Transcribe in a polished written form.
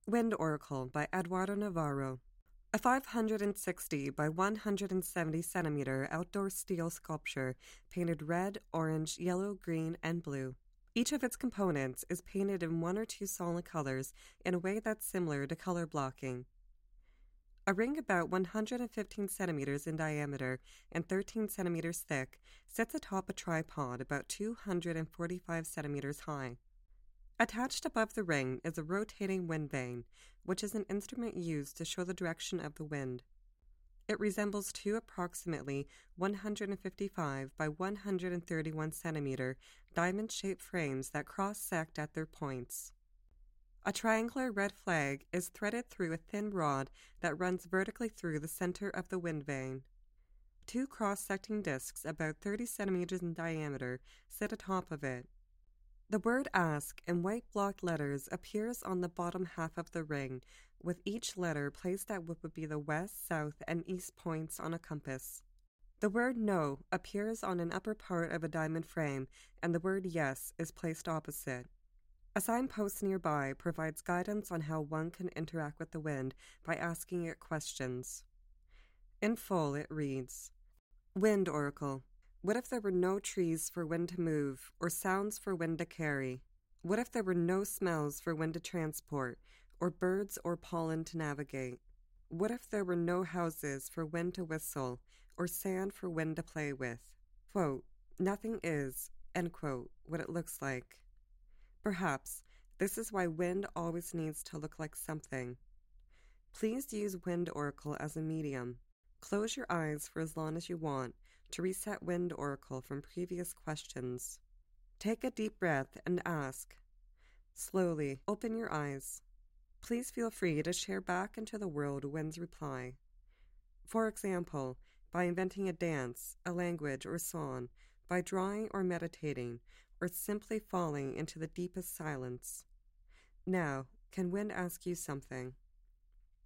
Wind Oracle by Eduardo Navarro. A 560 by 170 centimeter outdoor steel sculpture painted red, orange, yellow, green, and blue. Each of its components is painted in one or two solid colors in a way that's similar to color blocking. A ring about 115 centimeters in diameter and 13 centimeters thick sits atop a tripod about 245 centimeters high. Attached above the ring is a rotating wind vane, which is an instrument used to show the direction of the wind. It resembles two approximately 155 by 131 centimeter diamond-shaped frames that cross-sect at their points. A triangular red flag is threaded through a thin rod that runs vertically through the center of the wind vane. Two cross-secting discs about 30 centimeters in diameter sit atop of it. The word "Ask" in white block letters appears on the bottom half of the ring, with each letter placed at what would be the west, south, and east points on a compass. The word "No" appears on an upper part of a diamond frame, and the word "Yes" is placed opposite. A signpost nearby provides guidance on how one can interact with the wind by asking it questions. In full, it reads, Wind Oracle. What if there were no trees for wind to move, or sounds for wind to carry? What if there were no smells for wind to transport, or birds or pollen to navigate? What if there were no houses for wind to whistle, or sand for wind to play with? Quote, nothing is, end quote, what it looks like. Perhaps this is why wind always needs to look like something. Please use Wind Oracle as a medium. Close your eyes for as long as you want to reset Wind Oracle from previous questions. Take a deep breath and ask. Slowly open your eyes. Please feel free to share back into the world Wind's reply. For example, by inventing a dance, a language, or song, by drawing or meditating, or simply falling into the deepest silence. Now, can Wind ask you something?